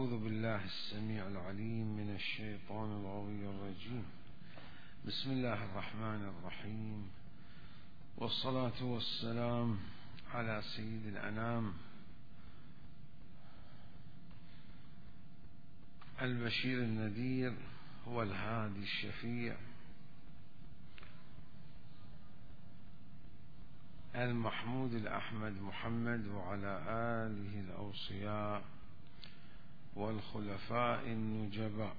أعوذ بالله السميع العليم من الشيطان الغوي الرجيم. بسم الله الرحمن الرحيم، والصلاة والسلام على سيد الأنام البشير النذير والهادي الشفيع المحمود الأحمد محمد، وعلى آله الأوصياء والخلفاء النجباء،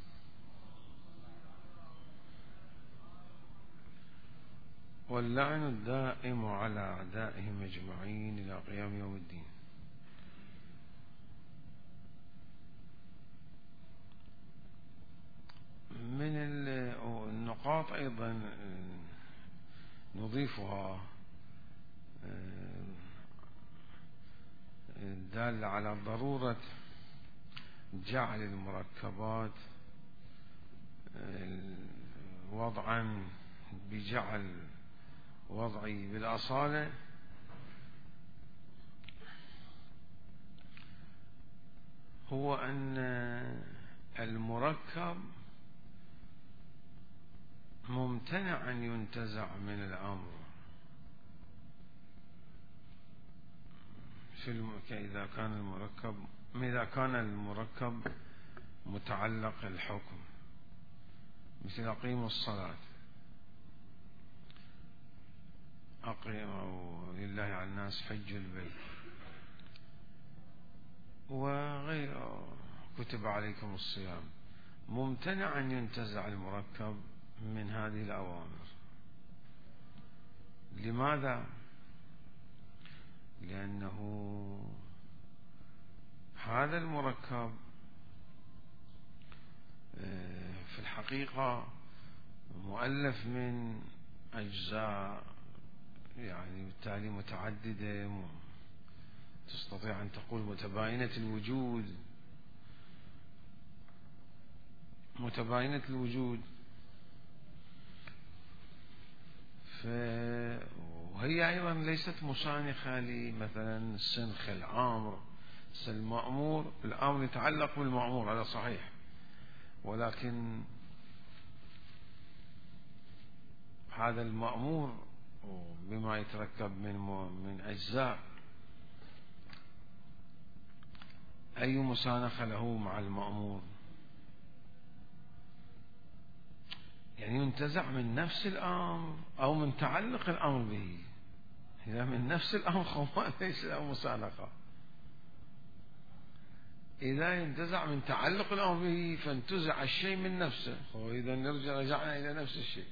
واللعن الدائم على أعدائهم أجمعين إلى قيام يوم الدين. من النقاط أيضا نضيفها دال على ضرورة جعل المركبات وضعا بجعل وضعي بالأصالة، هو أن المركب ممتنع أن ينتزع من الأمر إذا كان المركب متعلق الحكم، مثل أقيموا الصلاة، أقيموا لله على الناس حج البيت، وغير كتب عليكم الصيام. ممتنع أن ينتزع المركب من هذه الأوامر. لماذا؟ لأنه هذا المركب في الحقيقة مؤلف من أجزاء، يعني بالتالي متعددة، تستطيع أن تقول متباينة الوجود، وهي أيضا ليست مسانخة لمثلا السنخ الأمر، المأمور، الأمر يتعلق بالمأمور، هذا صحيح، ولكن هذا المأمور بما يتركب من أجزاء، أي مسانخة له مع المأمور؟ يعني ينتزع من نفس الأمر أو من تعلق الأمر به. إذا من نفس الأمر ليس له مسانخة. إذا ينتزع من تعلق الأمر به فانتزع الشيء من نفسه، وإذا رجعنا إلى نفس الشيء.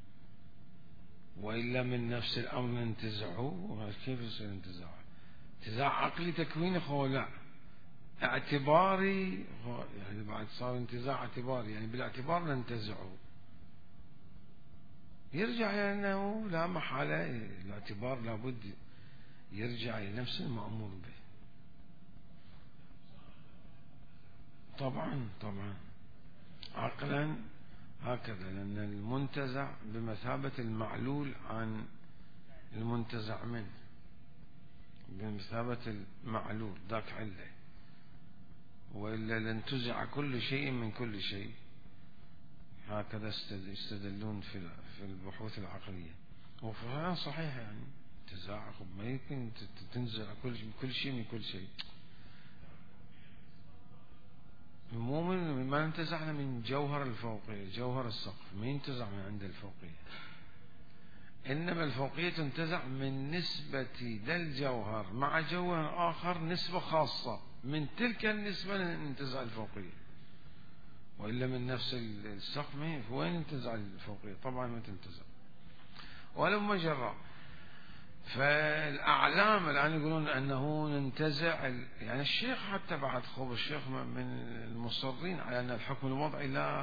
وإلا من نفس الأمر ننتزعه، كيف يصير انتزاع؟ انتزاع عقلي تكويني، لا اعتباري، يعني بعد صار انتزاع اعتباري، يعني بالاعتبار ننتزعه. يرجع إلى أنه لا محالة الاعتبار لابد يرجع إلى نفس المأمور به. طبعا عقلا هكذا، لأن المنتزع بمثابة المعلول عن المنتزع منه، بمثابة المعلول، ذاك علة، وإلا لانتزع كل شيء من كل شيء. هكذا يستدلون في البحوث العقلية، وفعلا صحيح، يعني انتزاع ما يمكن تنزع كل شيء من كل شيء. ما انتزعنا من جوهر الفوقية، جوهر السقف ما ينتزع من عند الفوقية، إنما الفوقية تنتزع من نسبة ذا الجوهر مع جوهر آخر، نسبة خاصة، من تلك النسبة ننتزع الفوقية. وإلا من نفس السقف وين ينتزع الفوقية؟ طبعا ما تنتزع ولو مجرى. فالأعلام الآن يقولون أنه ننتزع، يعني الشيخ حتى بعد خوب الشيخ من المصرين على أن الحكم الوضعي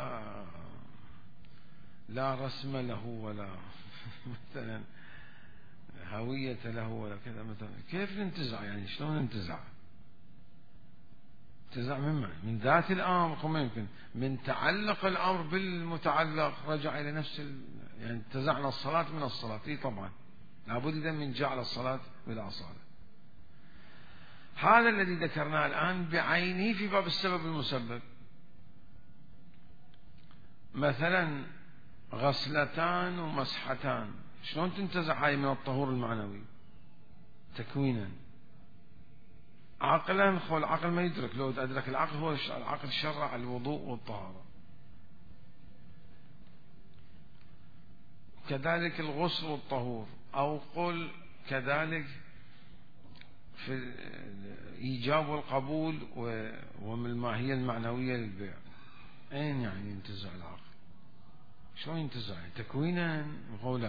لا رسم له ولا مثلا هوية له ولا كذا. مثلا كيف ننتزع؟ يعني شلون ننتزع؟ انتزاع من ذات الأمر، ما يمكن من تعلق الأمر بالمتعلق رجع إلى نفس يعني انتزعنا الصلاة من الصلاة. طبعا لابد إذا من جعل الصلاة بالأصالة. هذا الذي ذكرناه الآن بعينه في باب السبب المسبب. مثلا غسلتان ومسحتان، شلون تنتزع هاي من الطهور المعنوي؟ تكوينا. عقلا خو العقل ما يدرك، لو أدرك العقل هو العقل شرع الوضوء والطهارة. كذلك الغسل والطهور، أو قل كذلك في الإيجاب والقبول ومن الماهية المعنوية للبيع. أين يعني ينتزع العقل؟ شلون ينتزع؟ تكوينا ولا؟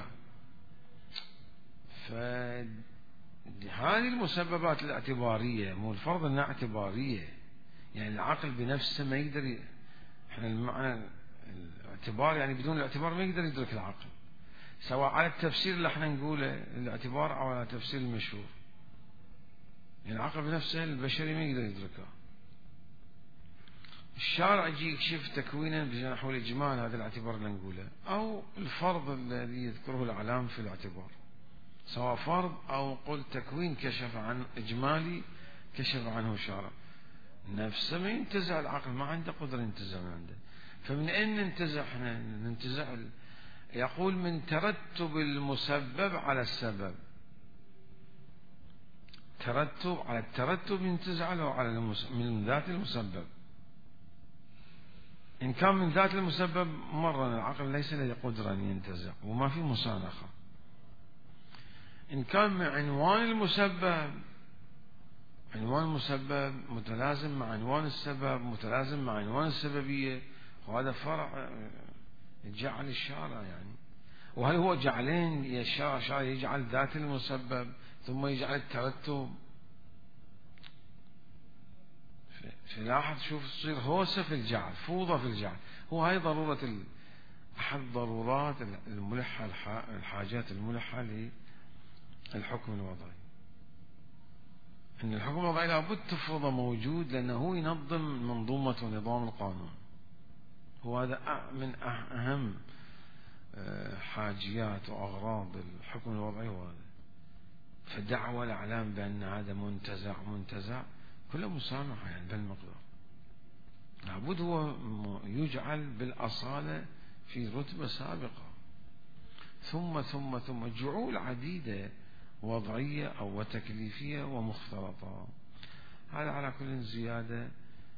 فهذه المسببات الاعتبارية، مو الفرض انها اعتبارية، يعني العقل بنفسه ما يقدر احنا المعنى الاعتبار يعني بدون الاعتبار ما يقدر يدرك العقل، سواء على التفسير اللي احنا نقوله الاعتبار او على التفسير المشهور. يعني العقل بنفسه البشري ما يقدر يدركه. الشارع يجي يكشف تكوينا بنحو الإجمال، هذا الاعتبار اللي نقوله، أو الفرض الذي يذكره الإعلام في الاعتبار، سواء فرض أو قل تكوين كشف عن إجمالي كشف عنه الشارع. نفسه ما ينتزع العقل، ما عنده قدرة ينتزع من عنده. فمن أين ننتزع؟ احنا ننتزع يقول من ترتب المسبب على السبب. ترتب على الترتب ينتزع له على من ذات المسبب. إن كان من ذات المسبب مرة العقل ليس له قدرة أن ينتزع وما في مسانخة. إن كان من عنوان المسبب، عنوان المسبب متلازم مع عنوان السبب، متلازم مع عنوان السببية، وهذا فرع جعل الشارع يعني. وهل هو جعلين الشارع يجعل ذات المسبب ثم يجعل الترتب؟ فلاحظ شوف تصير هوسة في الجعل، فوضى في الجعل. هو هاي ضرورة أحد ضرورات الملحة، الحاجات الملحة للحكم الوضعي. أن الحكم الوضعي لابد تفرض موجود، لأنه ينظم منظومة ونظام القانون. هو هذا من أهم حاجيات وأغراض الحكم الوضعي. هو هذا. فدعوى الإعلام بأن هذا منتزع كله مسامحة يعني بالمقدار. لابد هو يجعل بالأصالة في رتبة سابقة، ثم جعول عديدة وضعية أو تكليفية ومختلطة. هذا على كل زيادة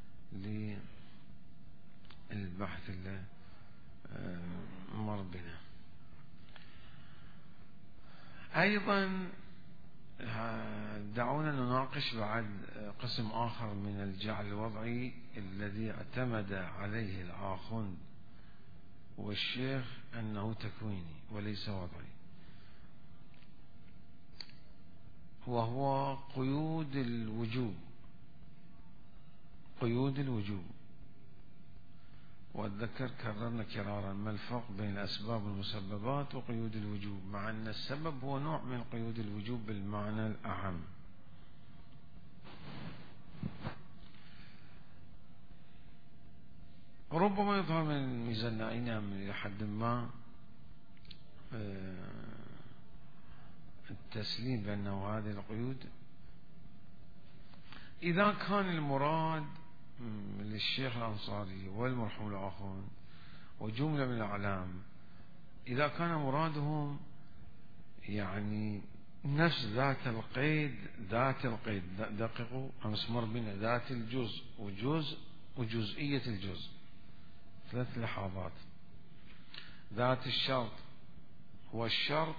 للبحث اللي مر بنا. أيضا دعونا نناقش بعد قسم آخر من الجعل الوضعي الذي اعتمد عليه الآخوند والشيخ أنه تكويني وليس وضعي، وهو قيود الوجوب. قيود الوجوب، وأتذكر كررنا كرارا ما الفرق بين الأسباب والمسببات وقيود الوجوب، مع أن السبب هو نوع من قيود الوجوب بالمعنى الأعم. ربما يظهر من الميزان إلى حد ما التسليم بأنه هذه القيود إذا كان المراد للشيخ الأنصاري والمرحوم الآخرون وجملة من الأعلام، إذا كان مرادهم يعني نفس ذات القيد، دققوا أمس مر بنا ذات الجزء وجزئية الجزء، 3 لحظات. ذات الشرط والشرط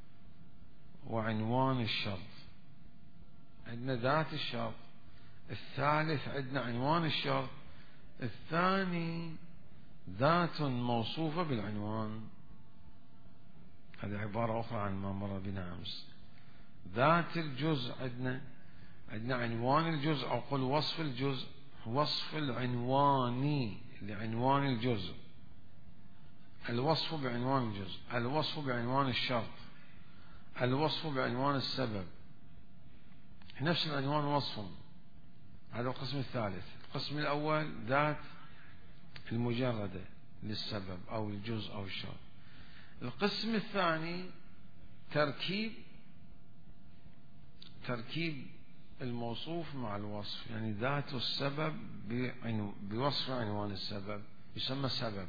وعنوان الشرط. عندنا ذات الشرط، الثالث عندنا عنوان الشرط، الثاني ذات موصوفة بالعنوان. هذه عبارة أخرى عن ما مر بنا أمس. ذات الجزء عندنا عنوان الجزء، أو قل وصف الجزء، وصف العنواني لعنوان الجزء، الوصف بعنوان الجزء، الوصف بعنوان الشرط، الوصف بعنوان السبب، نفس العنوان وصف. هذا القسم الثالث. القسم الأول ذات المجردة للسبب أو الجزء أو الشرط. القسم الثاني تركيب الموصوف مع الوصف، يعني ذات السبب بوصف عنوان السبب يسمى سبب،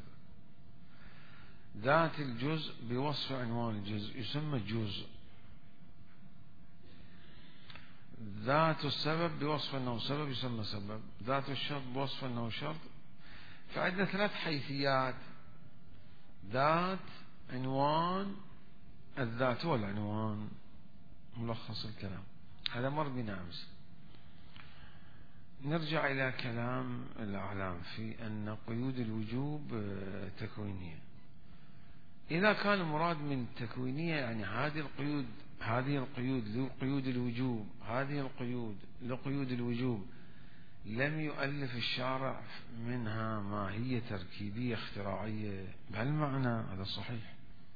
ذات الجزء بوصف عنوان الجزء يسمى جزء، ذات السبب بوصف أنه سبب يسمى سبب، ذات الشرط بوصف أنه شرط. فعندنا 3 حيثيات: ذات، عنوان، الذات والعنوان. ملخص الكلام هذا مر بنا أمس. نرجع إلى كلام الأعلام في أن قيود الوجوب تكوينية. إذا كان المراد من تكوينية يعني هذه القيود لقيود الوجوب، هذه القيود لقيود الوجوب لم يؤلف الشارع منها ماهية تركيبية اختراعية بهالمعنى، هذا صحيح.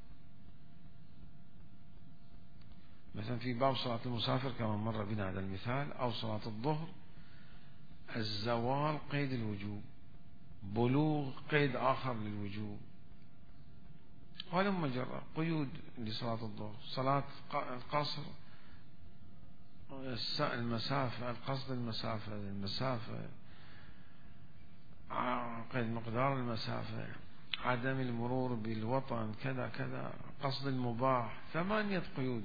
مثلا في باب صلاة المسافر كما مر بنا هذا المثال، أو صلاة الظهر، الزوال قيد الوجوب، بلوغ قيد آخر للوجوب، ولما جرى قيود لصلاة الظهر، صلاة القصر، المسافة، القصد المسافة، قيد مقدار المسافة، عدم المرور بالوطن، كذا كذا، قصد المباح، 8 قيود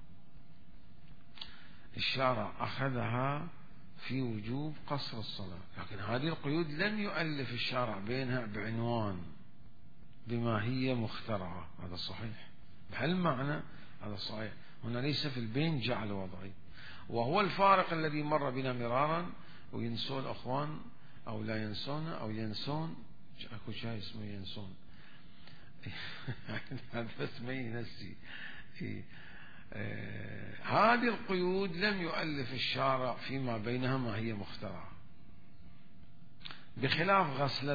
الشارع أخذها في وجوب قصر الصلاة. لكن هذه القيود لم يؤلف الشارع بينها بعنوان بماهية مخترعة، هذا صحيح بهالمعنى، هذا صحيح. هنا ليس في البين جعل وضعي، وهو الفارق الذي مر بنا مرارا، وينسون الأخوان أو لا ينسون أو ينسون، أكو شيء اسمه ينسون هذا بس ما ينسي. هذه القيود لم يؤلف الشارع فيما بينها ما هي مخترعة، بخلاف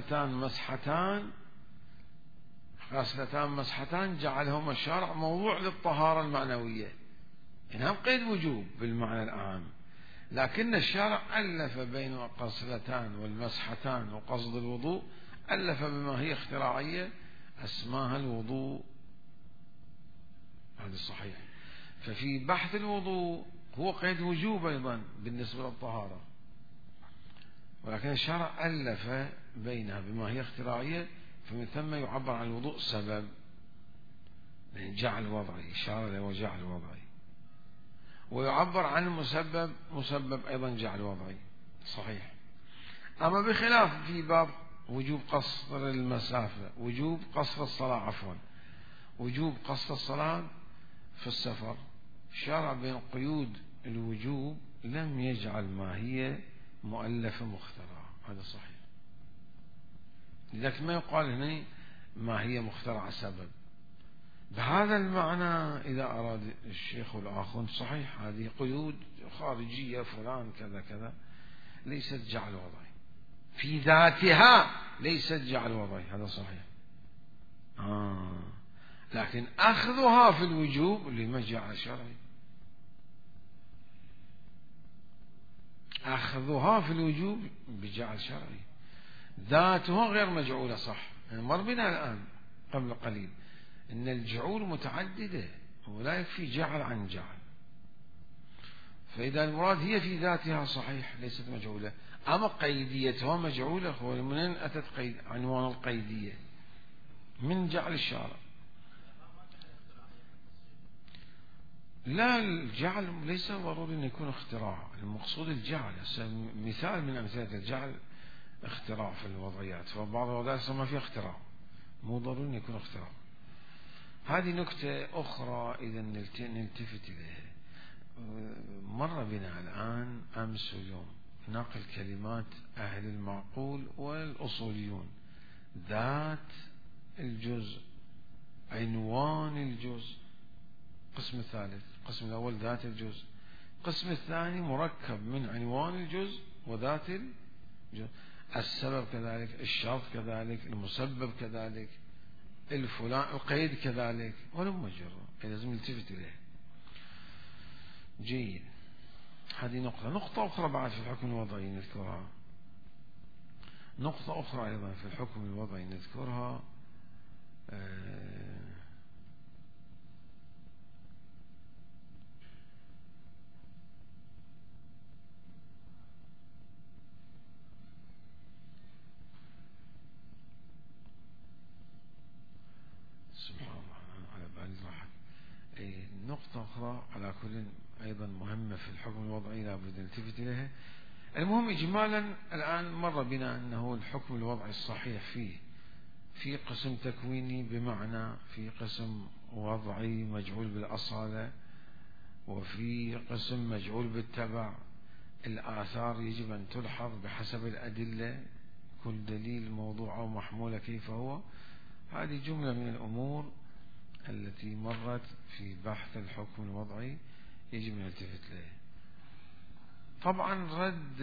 غسلتان مسحتان جعلهما الشارع موضوع للطهارة المعنوية، إنها قيد وجوب بالمعنى العام، لكن الشارع ألف بين الغسلتان والمسحتان وقصد الوضوء، ألف بما هي اختراعية أسماها الوضوء، هذا صحيح. ففي بحث الوضوء هو قيد وجوب أيضا بالنسبة للطهارة، ولكن الشارع ألف بينها بما هي اختراعية، فمن ثم يعبر عن الوضوء سبب، يعني جعل وضعي، إشارة له جعل وضعي، ويعبر عن المسبب مسبب أيضا جعل وضعي، صحيح. أما بخلاف في باب وجوب قصر المسافة، وجوب قصر الصلاة، عفوا، وجوب قصر الصلاة في السفر، الشارع بين قيود الوجوب لم يجعل ما هي مؤلفة مخترعة، هذا صحيح. لذلك ما يقال هنا ما هي مخترعة سبب بهذا المعنى. إذا أراد الشيخ والآخون صحيح هذه قيود خارجية فلان كذا كذا، ليست جعل وضعي في ذاتها، ليست جعل وضعي، هذا صحيح. لكن أخذها في الوجوب لما جعل شرعي، أخذها في الوجوب بجعل شرعي، ذاتها غير مجعولة، صح. مر بنا الآن قبل قليل إن الجعول متعددة ولا يكفي جعل عن جعل، فإذا المراد هي في ذاتها صحيح ليست مجعولة، أما قيديتها مجعولة. هو منين أتت عنوان القيدية؟ من جعل الشارع. لا، الجعل ليس ضروري أن يكون اختراع، المقصود الجعل. مثال من أمثلة الجعل اختراع في الوضعيات، فبعض الوضعيات ما فيها اختراع، مو ضروري أن يكون اختراع. هذه نكتة أخرى إذا نلتفت إليها. مر بنا الآن أمس واليوم نقل كلمات أهل المعقول والأصوليون: ذات الجزء، عنوان الجزء، القسم الثالث. القسم الأول ذات الجزء، القسم الثاني مركب من عنوان الجزء وذات الجزء، السبب كذلك، الشرط كذلك، المسبب كذلك، القيد كذلك، ولم مجرى، لازم نلتفت إليه. جيد. هذه نقطة أخرى بعد في الحكم الوضعي نذكرها، نقطة أخرى أيضا في الحكم الوضعي نذكرها. نقطة أخرى على كل أيضا مهمة في الحكم الوضعي لابد نلتفت إليها. المهم إجمالا الآن مر بنا أنه الحكم الوضعي الصحيح فيه في قسم تكويني، بمعنى في قسم وضعي مجعول بالأصالة، وفي قسم مجعول بالتبع. الآثار يجب أن تلحظ بحسب الأدلة، كل دليل موضوع أو محمولة كيف هو. هذه جملة من الأمور التي مرت في بحث الحكم الوضعي يجب أن نلتفت له. طبعا رد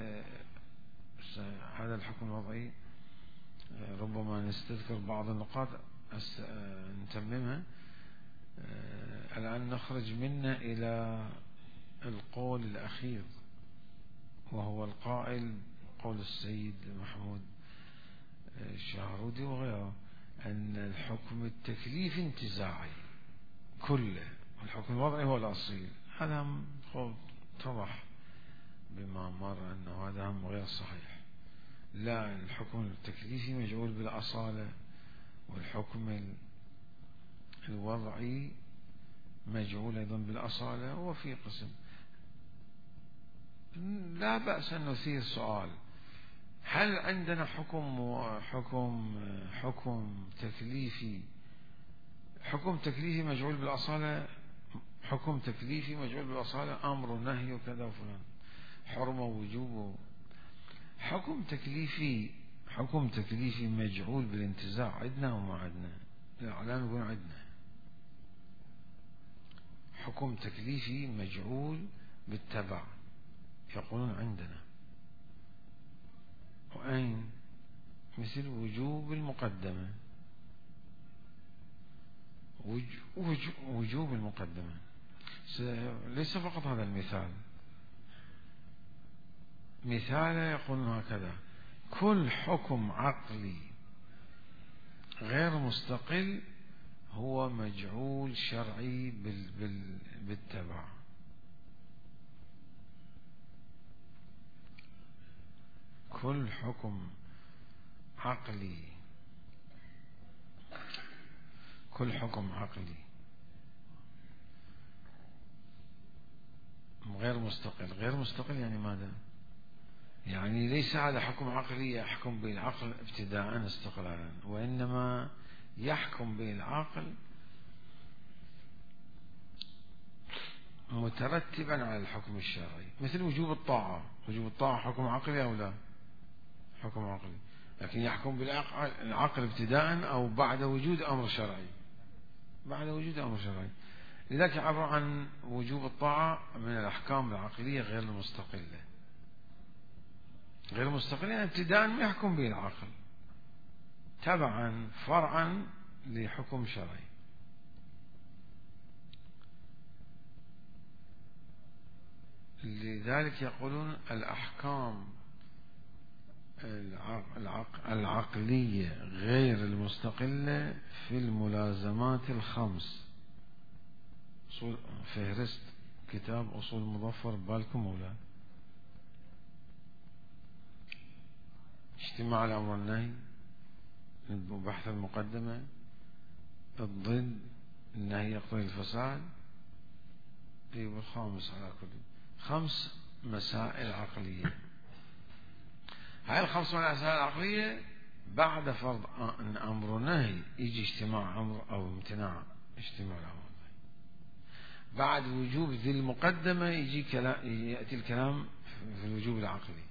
هذا الحكم الوضعي ربما نستذكر بعض النقاط نتممها. الآن نخرج منه إلى القول الأخير، وهو القائل قول السيد محمود الشهرودي وغيره أن الحكم التكليفي انتزاعي كله، والحكم الوضعي هو الأصيل. هذا قول اتضح بما مر أنه هذا هم غير صحيح. لا، الحكم التكليفي مجعول بالأصالة، والحكم الوضعي مجعول أيضا بالأصالة. وفي قسم لا بأس أن نثير سؤال: هل عندنا حكم تكليفي مجعول بالأصالة، حكم تكليفي مجعول بالأصالة، أمر ونهي وكذا وفلان، حرمة ووجوب. حكم تكليفي مجعول بالانتزاع عندنا وما عندنا؟ الإعلام يقول عندنا حكم تكليفي مجعول بالتبع، يقولون عندنا. وأين؟ مثل وجوب المقدمة، وجوب المقدمة. ليس فقط هذا المثال، مثال يقولون هكذا: كل حكم عقلي غير مستقل هو مجعول شرعي بالتبع. كل حكم عقلي غير مستقل يعني ماذا؟ يعني ليس هذا حكم عقلي يحكم بالعقل ابتداء استقلالا، وإنما يحكم بالعقل مترتبا على الحكم الشرعي. مثل وجوب الطاعة حكم عقلي أو لا؟ حكم عقلي، لكن يحكم بالعقل ابتداء أو بعد وجود أمر شرعي. لذلك يعبر عن وجوب الطاعة من الأحكام العقلية غير المستقلة. يعني ابتداء ما يحكم به العقل، تبعا فرعا لحكم شرعي. لذلك يقولون الأحكام العقلية غير المستقلة في الملازمات الخمس. فهرست كتاب أصول مظفر بالكم ولا؟ اجتماع الأمر والنهي، بحث المقدمة، الضد، النهي يقتضي الفساد، والخامس على كل 5 مسائل عقلية. هاي ال5 مسائل عقلية بعد فرض أن أمر ونهي يجي اجتماع أمر أو امتناع اجتماع الأمر. بعد وجوب ذي المقدمة يأتي الكلام في الوجوب العقلي.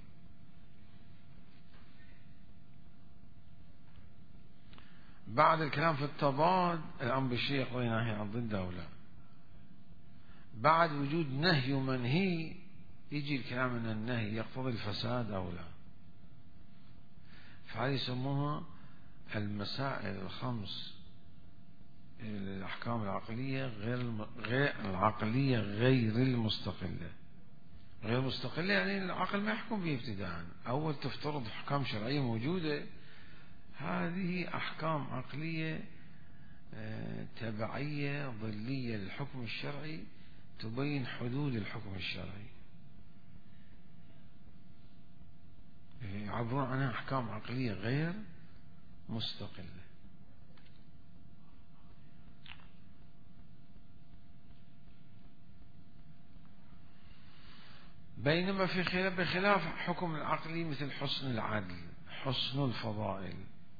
بعد الكلام في التضاد، الأمر بالشيء يقضي نهي عن ضد أو لا. بعد وجود نهي ومنهي يجي الكلام أن النهي يقتضي الفساد أو لا. فهذه يسموها المسائل ال5 الأحكام العقلية غير المستقلة. غير مستقلة يعني العقل ما يحكم به ابتداء. أول تفترض أحكام شرعية موجودة، هذه أحكام عقلية تبعية ظلية للحكم الشرعي تبين حدود الحكم الشرعي، يعبرون عنها أحكام عقلية غير مستقلة. بينما بخلاف حكم العقلي مثل حسن العدل، حسن الفضائل،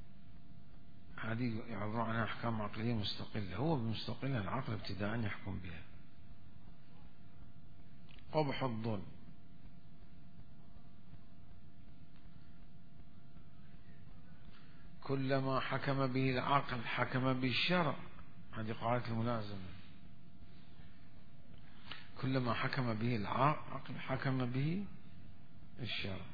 هذه يعبر عنها أحكام عقلية مستقلة، هو بمستقلة العقل ابتداء يحكم بها. قبح الظلم، كلما حكم به العقل حكم به الشرع، هذه قاعدة الملازمة، كلما حكم به العقل حكم به الشرع.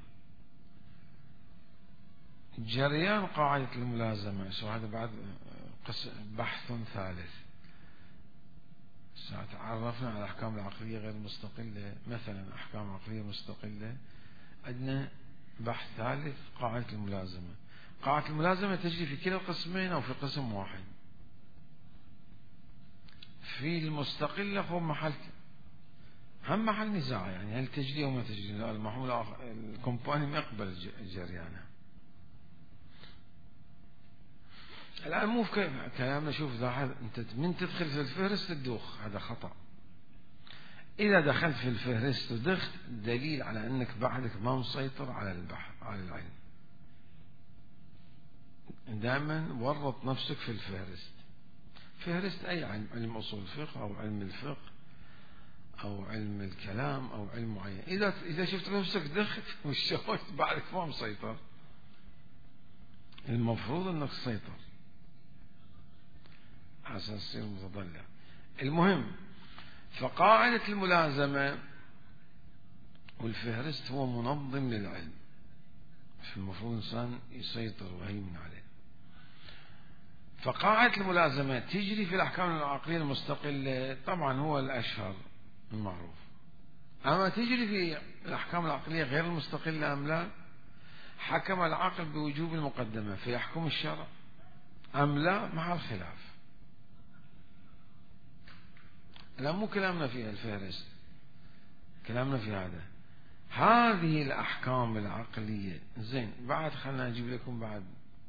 جريان قاعدة الملازمة، وهذا بعد بحث ثالث. تعرفنا على الأحكام العقلية غير المستقلة، مثلا أحكام عقلية مستقلة، عندنا بحث ثالث قاعدة الملازمة. قاعدة الملازمة تجري في كلا القسمين أو في قسم واحد. في المستقلة هو محل نزاع، يعني هل تجري أو ما تجري، المحمول الكومباني ما يقبل جريانها. الآن مو في كلامنا، شوف لاحظ أنت من تدخل في الفهرست تدوخ، هذا خطأ. إذا دخلت في الفهرست ودخت، دليل على أنك بعدك ما مسيطر على البحث على العلم. دائما ورط نفسك في الفهرست، فهرست أي علم، علم أصول الفقه أو علم الفقه أو علم الكلام أو علم معين. إذا شفت نفسك دخت والشويت بعدك ما مسيطر، المفروض أنك تسيطر عشان تصير متضلع. المهم، فقاعدة الملازمة والفهرست هو منظم للعلم، فالمفروض الإنسان يسيطر ويهيمن عليه. فقاعدة الملازمة تجري في الأحكام العقلية المستقلة، طبعا هو الأشهر المعروف. أما تجري في الأحكام العقلية غير المستقلة أم لا؟ حكم العقل بوجوب المقدمة فيحكم الشرع أم لا؟ مع الخلاف. لا، مو كلامنا في الفهرست، كلامنا في هذه الأحكام العقلية. زين، بعد خلنا نجيب لكم بعد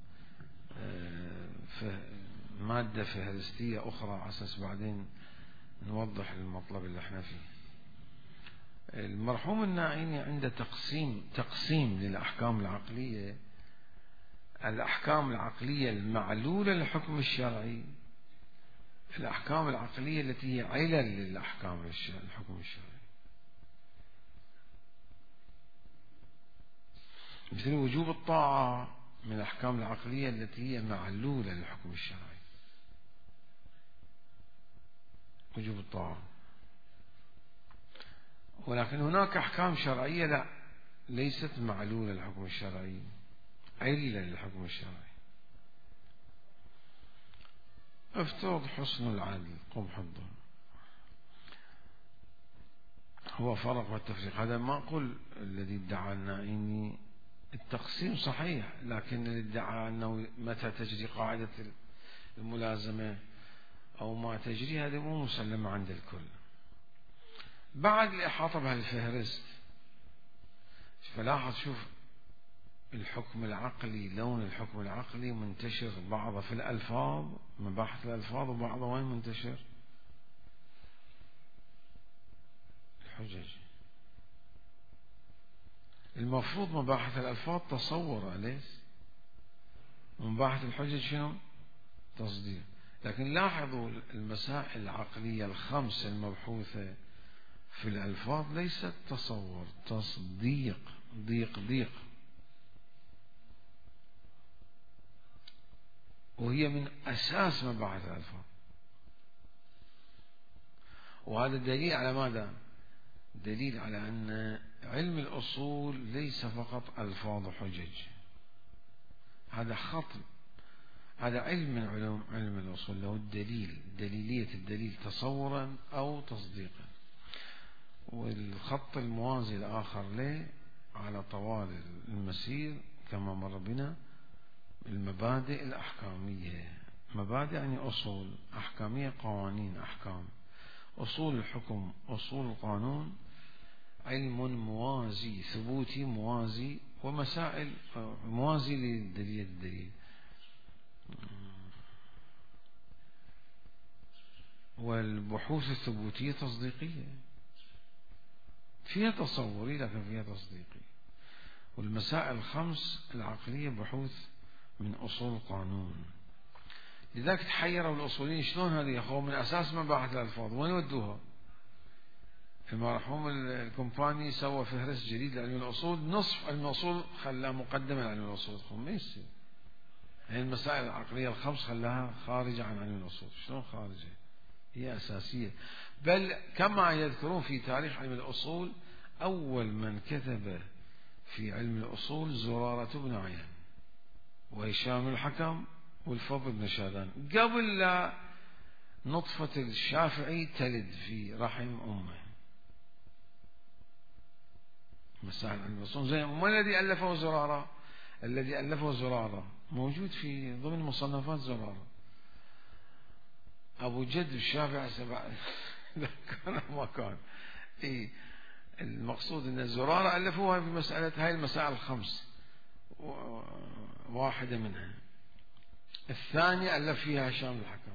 مادة فهرستية أخرى على أساس بعدين نوضح المطلب اللي احنا فيه. المرحوم الناعيني عنده تقسيم للأحكام العقلية: الأحكام العقلية المعلولة للحكم الشرعي، الأحكام العقلية التي هي علل للأحكام الحكم الشرعي، مثل وجوب الطاعة من الأحكام العقلية التي هي معلولة للحكم الشرعي، وجوب الطاعة. ولكن هناك أحكام شرعية لا، ليست معلولة للحكم الشرعي، علة للحكم الشرعي. افترض حسن العدل، قبح الظلم، هو فرق والتفريق. هذا ما أقول الذي ادعى النائمي التقسيم صحيح، لكن اللي ادعى أنه متى تجري قاعدة الملازمة أو ما تجري، هذا مو مسلمة عند الكل. بعد الإحاطة بهالفهرست، فلاحظ شوف الحكم العقلي، لون الحكم العقلي منتشر بعضه في الألفاظ، مباحث الألفاظ، وبعضه وين منتشر؟ الحجج. المفروض مباحث الألفاظ تصور، أليس؟ ومباحث الحجج شنو؟ تصديق. لكن لاحظوا المسائل العقلية الخمس المبحوثة في الألفاظ ليست تصور، تصديق، ضيق، وهي من أساس مباحث الألفاظ. وهذا دليل على ماذا؟ دليل على أن علم الأصول ليس فقط ألفاظ وحجج، هذا خط، هذا علم من علم الأصول، له الدليل، دليلية الدليل تصورا أو تصديقا. والخط الموازي الآخر له على طوال المسير كما مر بنا المبادئ الأحكامية. مبادئ يعني أصول، أحكامية قوانين، أحكام، أصول الحكم، أصول القانون، علم موازي ثبوتي موازي، ومسائل موازي للدليل. والبحوث الثبوتية تصديقية، فيها تصوري لكن فيها تصديقي. والمسائل الخمس العقلية بحوث من أصول قانون. لذلك تحيروا الأصوليين شلون هذه يا أخوة من أساس مباحث الألفاظ وين ودوها؟ المرحوم الكومباني سوى فهرس جديد لعلم الأصول، نصف علم الأصول خلاه مقدمة لعلم الأصول. ما يصير هي المسائل العقلية الخمس خلاها خارجة عن علم الأصول. شلون خارجة؟ هي أساسية. بل كما يذكرون في تاريخ علم الأصول أول من كتب في علم الأصول زرارة بن عيان وهشام الحكم والفضل بن شاذان قبل لا نطفة الشافعي تلد في رحم أمه. مسائل علم الأصول زي ما الذي ألفه زرارة، الذي ألفه زرارة موجود في ضمن مصنفات زرارة. أبو جد الشافعي كان ما كان. إيه المقصود أن زرارة ألفوها في مسألة هاي المسائل الخمس، واحدة منها. الثانية ألف فيها هشام الحكم.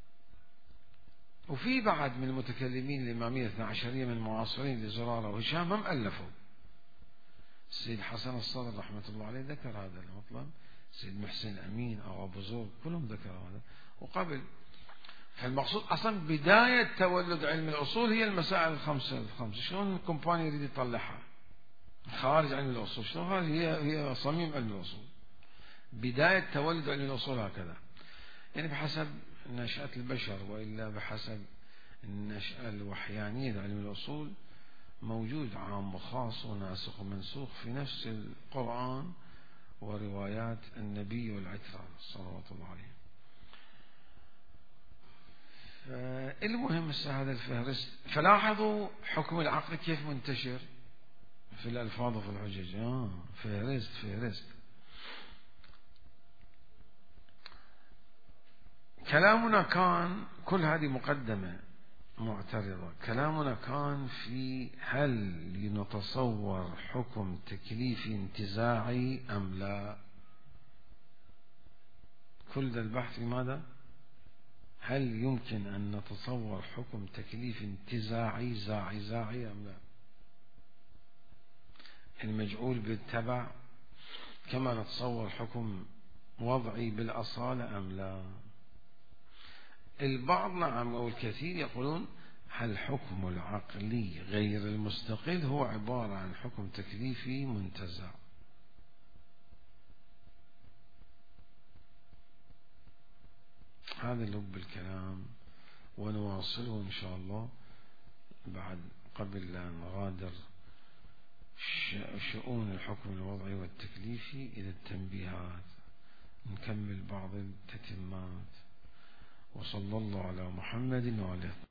وفي بعد من المتكلمين الإمامية 12 من المعاصرين لزرارة وهشام هم ألفوا. السيد حسن الصدر رحمة الله عليه ذكر هذا المطلب، السيد محسن أمين أو أبو زور كلهم ذكروا هذا. وقبل فالمقصود أصلا بداية تولد علم الأصول هي المسائل الخمسة. شلون الكومباني يريد يطلعها خارج علم الأصول؟ شلون هي صميم علم الأصول. بداية تولد علم الأصول هكذا، يعني بحسب نشأة البشر، وإلا بحسب النشأة الوحيانية لعلم الأصول موجود عام وخاص وناسخ ومنسوخ في نفس القرآن وروايات النبي والعترة صلوات الله عليه. المهم هذا الفهرست. فلاحظوا حكم العقل كيف منتشر في الألفاظ وفي الحجج. فهرست. كلامنا كان كل هذه مقدمة معترضة. كلامنا كان في هل نتصور حكم تكليفي انتزاعي أم لا. كل ذا البحث لماذا؟ هل يمكن أن نتصور حكم تكليف انتزاعي زاعي أم لا؟ المجعول بالتبع كما نتصور حكم وضعي بالأصالة أم لا. البعض نعم أو الكثير يقولون هل حكم العقلي غير المستقل هو عبارة عن حكم تكليفي منتزع. هذا لب الكلام، ونواصله إن شاء الله بعد قبل لا نغادر شؤون الحكم الوضعي والتكليفي إلى التنبيهات. نكمل بعض التتمات. وصلى الله على محمد وعلى